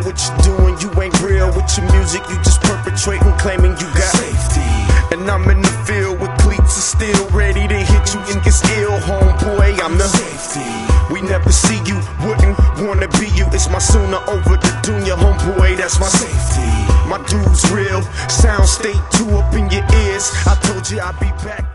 what you're doing, you ain't real with your music. You just perpetrating, claiming you got safety. And I'm in the field with cleats and still ready to hit you and get ill, homeboy. I'm the safety. We never see you, wouldn't wanna be you. It's my sooner over the dunya, homeboy. That's my safety. My dude's real, sound stay too up in your ears. I told you I'd be back.